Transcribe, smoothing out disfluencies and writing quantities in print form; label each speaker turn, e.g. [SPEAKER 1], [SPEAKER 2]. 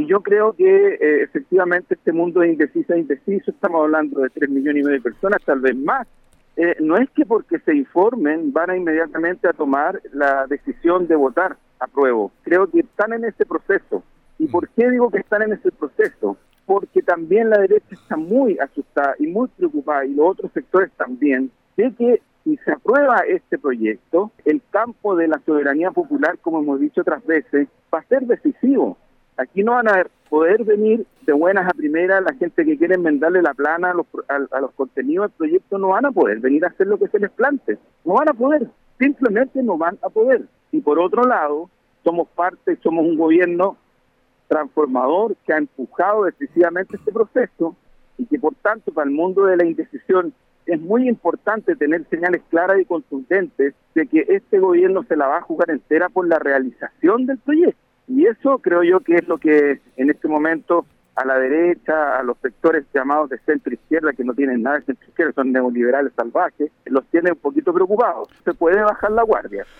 [SPEAKER 1] yo creo que efectivamente este mundo de indeciso, estamos hablando de 3,5 millones de personas, tal vez más. No es que porque se informen van a inmediatamente a tomar la decisión de votar apruebo. Creo que están en ese proceso. ¿Y por qué digo que están en ese proceso? Porque también la derecha está muy asustada y muy preocupada, y los otros sectores también, de que si se aprueba este proyecto, el campo de la soberanía popular, como hemos dicho otras veces, va a ser decisivo. Aquí no van a poder venir de buenas a primeras la gente que quiere enmendarle la plana a los contenidos del proyecto, no van a poder venir a hacer lo que se les plante. No van a poder, simplemente no van a poder. Y por otro lado, somos un gobierno transformador que ha empujado decisivamente este proceso y que por tanto para el mundo de la indecisión es muy importante tener señales claras y contundentes de que este gobierno se la va a jugar entera por la realización del proyecto. Y eso creo yo que es lo que en este momento a la derecha, a los sectores llamados de centro-izquierda, que no tienen nada de centro-izquierda, son neoliberales salvajes, los tiene un poquito preocupados. Se puede bajar la guardia.